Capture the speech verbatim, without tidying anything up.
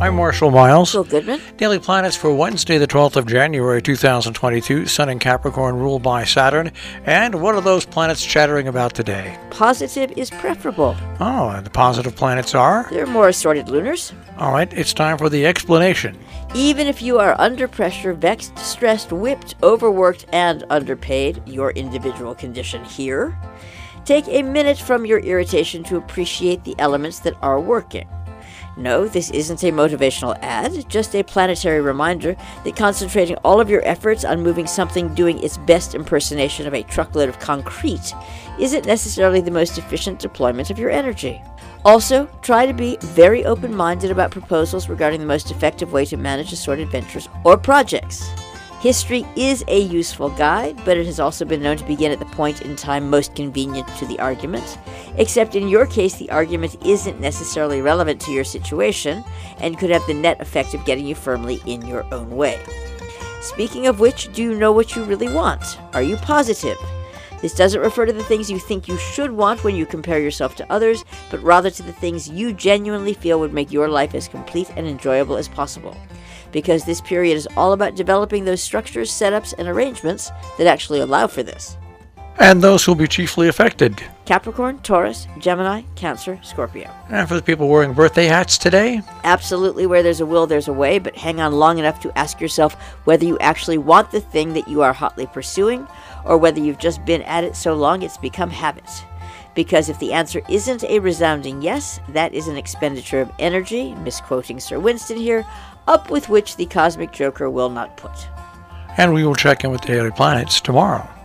I'm Marshall Miles. Bill Goodman. Daily Planets for Wednesday, the twelfth of January, two thousand twenty-two. Sun in Capricorn ruled by Saturn. And what are those planets chattering about today? Positive is preferable. Oh, and the positive planets are? There are more assorted lunars. All right, it's time for the explanation. Even if you are under pressure, vexed, stressed, whipped, overworked, and underpaid, your individual condition here, take a minute from your irritation to appreciate the elements that are working. No, this isn't a motivational ad, just a planetary reminder that concentrating all of your efforts on moving something doing its best impersonation of a truckload of concrete isn't necessarily the most efficient deployment of your energy. Also, try to be very open-minded about proposals regarding the most effective way to manage assorted ventures or projects. History is a useful guide, but it has also been known to begin at the point in time most convenient to the argument, except in your case the argument isn't necessarily relevant to your situation and could have the net effect of getting you firmly in your own way. Speaking of which, do you know what you really want? Are you positive? This doesn't refer to the things you think you should want when you compare yourself to others, but rather to the things you genuinely feel would make your life as complete and enjoyable as possible. Because this period is all about developing those structures, setups, and arrangements that actually allow for this. And those who will be chiefly affected. Capricorn, Taurus, Gemini, Cancer, Scorpio. And for the people wearing birthday hats today? Absolutely, where there's a will, there's a way, but hang on long enough to ask yourself whether you actually want the thing that you are hotly pursuing, or whether you've just been at it so long it's become habit. Because if the answer isn't a resounding yes, that is an expenditure of energy, misquoting Sir Winston here, up with which the cosmic joker will not put. And we will check in with Daily Planets tomorrow.